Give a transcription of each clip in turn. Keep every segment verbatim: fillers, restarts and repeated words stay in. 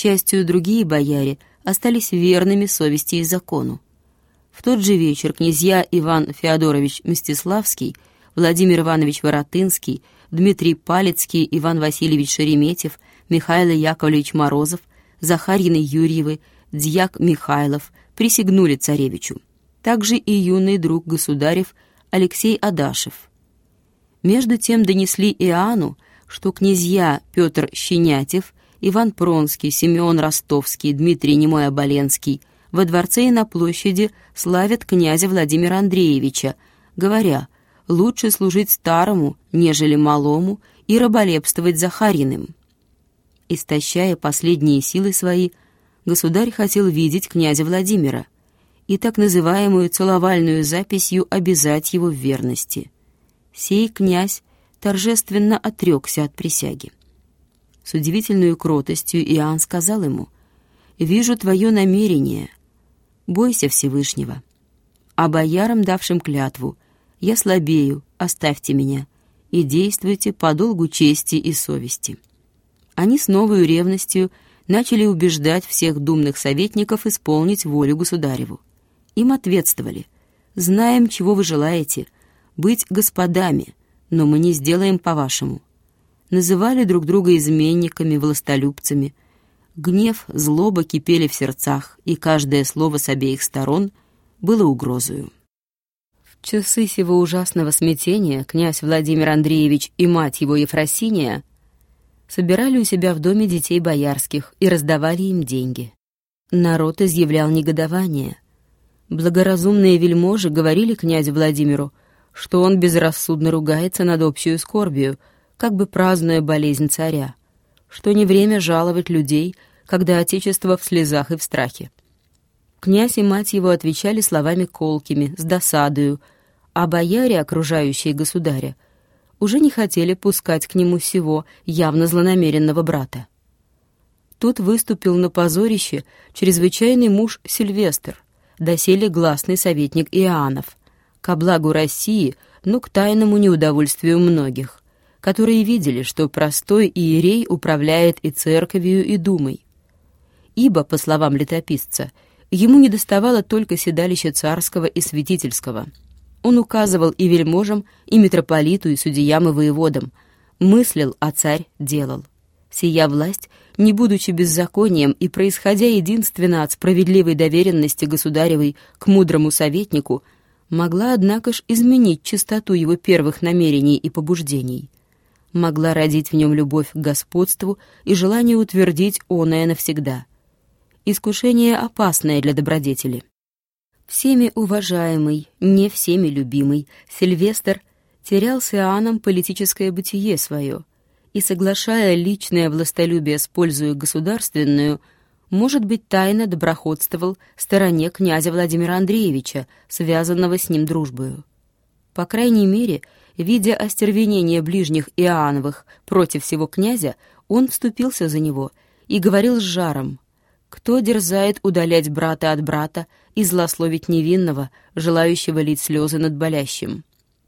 счастью, другие бояре остались верными совести и закону. В тот же вечер князья Иван Феодорович Мстиславский, Владимир Иванович Воротынский, Дмитрий Палецкий, Иван Васильевич Шереметьев, Михаил Яковлевич Морозов, Захарьины Юрьевы, дьяк Михайлов присягнули царевичу. Также и юный друг государев Алексей Адашев. Между тем донесли Иоанну, что князья Петр Щенятев, Иван Пронский, Симеон Ростовский, Дмитрий Немой Оболенский во дворце и на площади славят князя Владимира Андреевича, говоря: «Лучше служить старому, нежели малому, и раболепствовать Захариным». Истощая последние силы свои, государь хотел видеть князя Владимира и так называемую целовальную записью обязать его в верности. Сей князь торжественно отрекся от присяги. С удивительной кротостью Иоанн сказал ему: «Вижу твое намерение, бойся Всевышнего. А боярам, давшим клятву: я слабею, оставьте меня, и действуйте по долгу чести и совести». Они с новой ревностью начали убеждать всех думных советников исполнить волю государеву. Им ответствовали: «Знаем, чего вы желаете, быть господами, но мы не сделаем по-вашему». Называли друг друга изменниками, властолюбцами. Гнев, злоба кипели в сердцах, и каждое слово с обеих сторон было угрозою. В часы сего ужасного смятения князь Владимир Андреевич и мать его Ефросиния собирали у себя в доме детей боярских и раздавали им деньги. Народ изъявлял негодование. Благоразумные вельможи говорили князю Владимиру, что он безрассудно ругается над общую скорбию, как бы празднуя болезнь царя, что не время жаловать людей, когда отечество в слезах и в страхе. Князь и мать его отвечали словами колкими, с досадою, а бояре, окружающие государя, уже не хотели пускать к нему сего явно злонамеренного брата. Тут выступил на позорище чрезвычайный муж Сильвестр, доселе гласный советник Иоаннов, ко благу России, но к тайному неудовольствию многих, которые видели, что простой иерей управляет и церковью, и думой. Ибо, по словам летописца, ему недоставало только седалища царского и святительского. Он указывал и вельможам, и митрополиту, и судьям, и воеводам. Мыслил, а царь делал. Сия власть, не будучи беззаконием и происходя единственно от справедливой доверенности государевой к мудрому советнику, могла, однако ж, изменить чистоту его первых намерений и побуждений. Могла родить в нем любовь к господству и желание утвердить оное навсегда. Искушение опасное для добродетели. Всеми уважаемый, не всеми любимый, Сильвестр терял с Иоанном политическое бытие свое и, соглашая личное властолюбие с пользою государственную, может быть, тайно доброходствовал стороне князя Владимира Андреевича, связанного с ним дружбою. По крайней мере, видя остервенение ближних Иоанновых против всего князя, он вступился за него и говорил с жаром: «Кто дерзает удалять брата от брата и злословить невинного, желающего лить слезы над болящим?»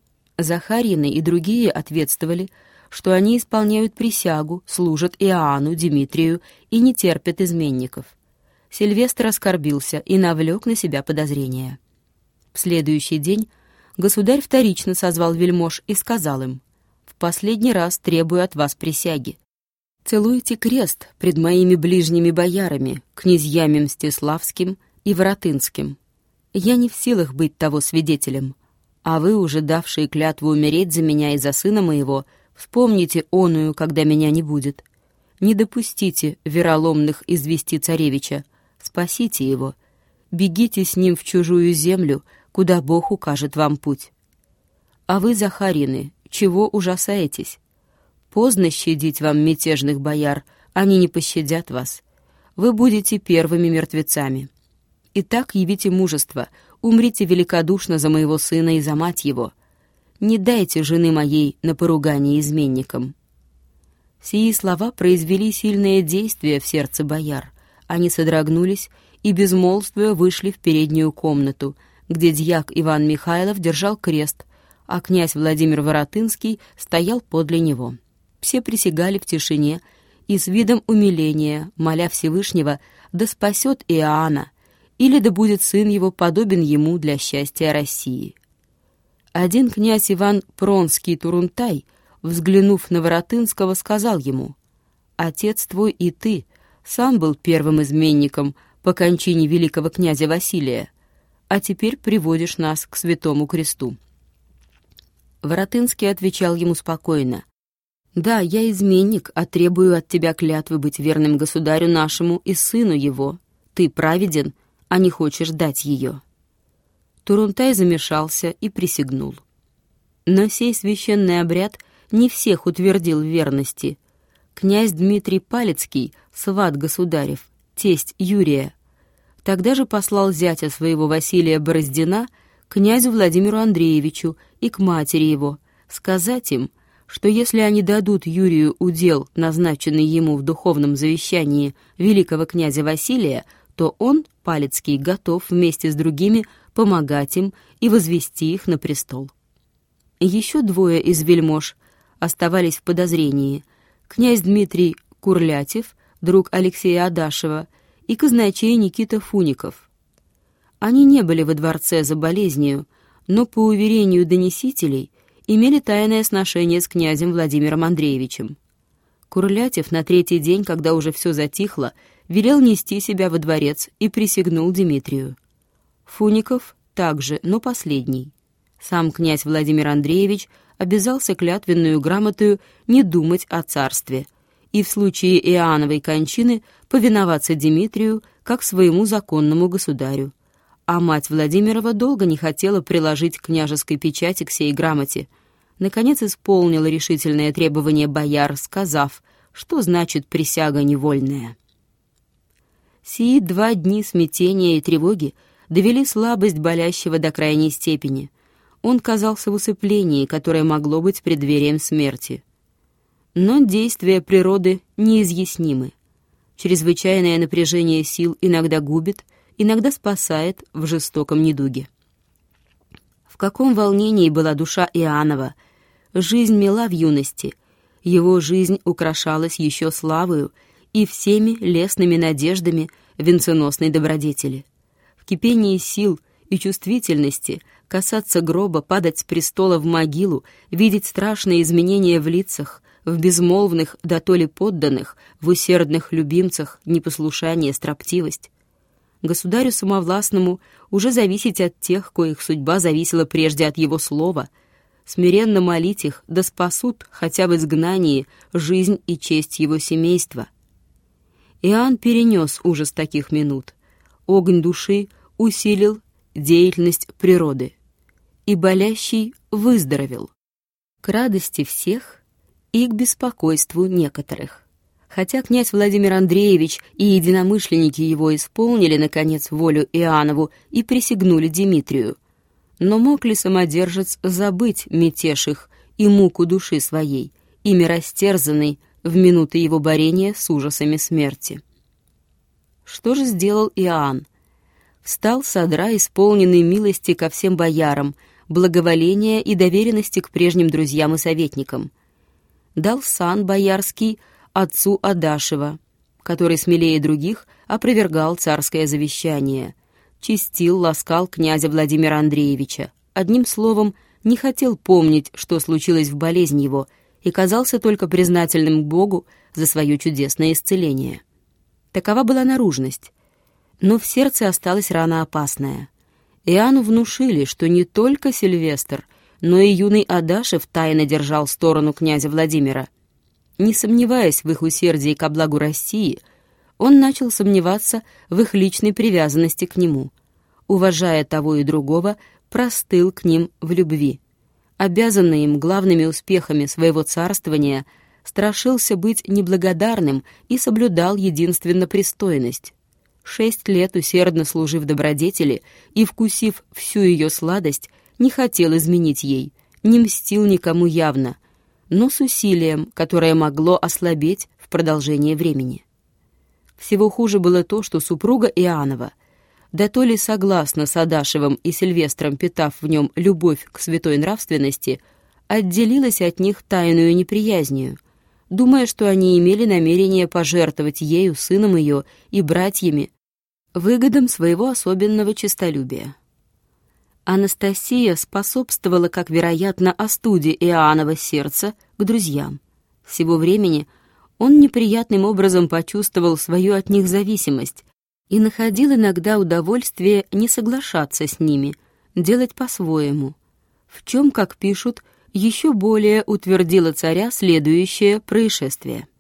Захарьины и другие ответствовали, что они исполняют присягу, служат Иоанну, Дмитрию и не терпят изменников. Сильвестр оскорбился и навлек на себя подозрения. В следующий день государь вторично созвал вельмож и сказал им: «В последний раз требую от вас присяги. Целуйте крест пред моими ближними боярами, князьями Мстиславским и Воротынским. Я не в силах быть того свидетелем, а вы, уже давшие клятву умереть за меня и за сына моего, вспомните оную, когда меня не будет. Не допустите вероломных извести царевича, спасите его, бегите с ним в чужую землю, куда Бог укажет вам путь. А вы, Захарины, чего ужасаетесь? Поздно щадить вам мятежных бояр, они не пощадят вас. Вы будете первыми мертвецами. Итак, явите мужество, умрите великодушно за моего сына и за мать его. Не дайте жены моей на поругание изменникам». Сии слова произвели сильное действие в сердце бояр. Они содрогнулись и, безмолвствуя, вышли в переднюю комнату, где дьяк Иван Михайлов держал крест, а князь Владимир Воротынский стоял подле него. Все присягали в тишине и с видом умиления, моля Всевышнего, да спасет Иоанна, или да будет сын его подобен ему для счастья России. Один князь Иван Пронский Турунтай, взглянув на Воротынского, сказал ему: «Отец твой и ты сам был первым изменником по кончине великого князя Василия, а теперь приводишь нас к святому кресту». Воротынский отвечал ему спокойно: «Да, я изменник, а требую от тебя клятвы быть верным государю нашему и сыну его. Ты праведен, а не хочешь дать ее». Турунтай замешался и присягнул. Но сей священный обряд не всех утвердил в верности. Князь Дмитрий Палецкий, сват государев, тесть Юрия, тогда же послал зятя своего Василия Бороздина к князю Владимиру Андреевичу и к матери его, сказать им, что если они дадут Юрию удел, назначенный ему в духовном завещании великого князя Василия, то он, Палецкий, готов вместе с другими помогать им и возвести их на престол. Еще двое из вельмож оставались в подозрении: князь Дмитрий Курлятев, друг Алексея Адашева, и казначей Никита Фуников. Они не были во дворце за болезнью, но, по уверению донесителей, имели тайное сношение с князем Владимиром Андреевичем. Курлятев на третий день, когда уже все затихло, велел нести себя во дворец и присягнул Дмитрию. Фуников также, но последний. Сам князь Владимир Андреевич обязался клятвенную грамотою не думать о царстве и в случае Иоанновой кончины повиноваться Дмитрию как своему законному государю. А мать Владимирова долго не хотела приложить княжеской печати к сей грамоте. Наконец исполнила решительное требование бояр, сказав, что значит присяга невольная. Сии два дни смятения и тревоги довели слабость болящего до крайней степени. Он казался в усыплении, которое могло быть преддверием смерти. Но действия природы неизъяснимы. Чрезвычайное напряжение сил иногда губит, иногда спасает в жестоком недуге. В каком волнении была душа Иоаннова! Жизнь мила в юности, его жизнь украшалась еще славою и всеми лестными надеждами венценосной добродетели. В кипении сил и чувствительности касаться гроба, падать с престола в могилу, видеть страшные изменения в лицах, в безмолвных дотоле подданных, в усердных любимцах непослушание, строптивость. Государю самовластному уже зависеть от тех, коих судьба зависела прежде от его слова, смиренно молить их, да спасут хотя бы в изгнании жизнь и честь его семейства. Иоанн перенес ужас таких минут. Огонь души усилил деятельность природы, и болящий выздоровел, к радости всех и к беспокойству некоторых. Хотя князь Владимир Андреевич и единомышленники его исполнили, наконец, волю Иоаннову и присягнули Дмитрию, но мог ли самодержец забыть мятеж их и муку души своей, ими растерзанной в минуты его борения с ужасами смерти? Что же сделал Иоанн? Встал с одра, исполненный милости ко всем боярам, благоволения и доверенности к прежним друзьям и советникам. Дал сан боярский отцу Адашева, который смелее других опровергал царское завещание, честил, ласкал князя Владимира Андреевича, одним словом, не хотел помнить, что случилось в болезнь его, и казался только признательным Богу за свое чудесное исцеление. Такова была наружность. Но в сердце осталась рана опасная. Иоанну внушили, что не только Сильвестр, но и юный Адашев тайно держал сторону князя Владимира. Не сомневаясь в их усердии ко благу России, он начал сомневаться в их личной привязанности к нему. Уважая того и другого, простыл к ним в любви. Обязанный им главными успехами своего царствования, страшился быть неблагодарным и соблюдал единственно пристойность. Шесть лет усердно служив добродетели и вкусив всю ее сладость, не хотел изменить ей, не мстил никому явно, но с усилием, которое могло ослабеть в продолжение времени. Всего хуже было то, что супруга Иоаннова, да то ли согласно с Адашевым и Сильвестром, питав в нем любовь к святой нравственности, отделилась от них тайную неприязнью, думая, что они имели намерение пожертвовать ею, сыном ее и братьями, выгодам своего особенного честолюбия. Анастасия способствовала, как вероятно, остуде Иоаннова сердца к друзьям. С сего времени он неприятным образом почувствовал свою от них зависимость и находил иногда удовольствие не соглашаться с ними, делать по-своему, в чем, как пишут, еще более утвердило царя следующее происшествие.